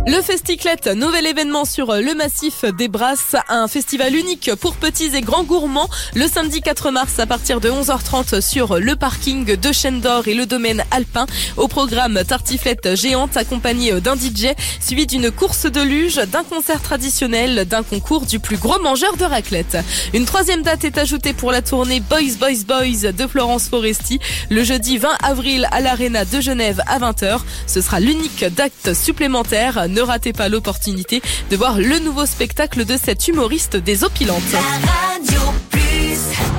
Le Festiclette, nouvel événement sur le massif des Brasses, un festival unique pour petits et grands gourmands. Le samedi 4 mars à partir de 11h30 sur le parking de Chêne d'Or et le domaine alpin. Au programme, tartiflette géante accompagnée d'un DJ, suivi d'une course de luge, d'un concert traditionnel, d'un concours du plus gros mangeur de raclette. Une troisième date est ajoutée pour la tournée Boys Boys Boys de Florence Foresti, le jeudi 20 avril à l'Arena de Genève à 20h. Ce sera l'unique date supplémentaire. Ne ratez pas l'opportunité de voir le nouveau spectacle de cette humoriste des Opilantes.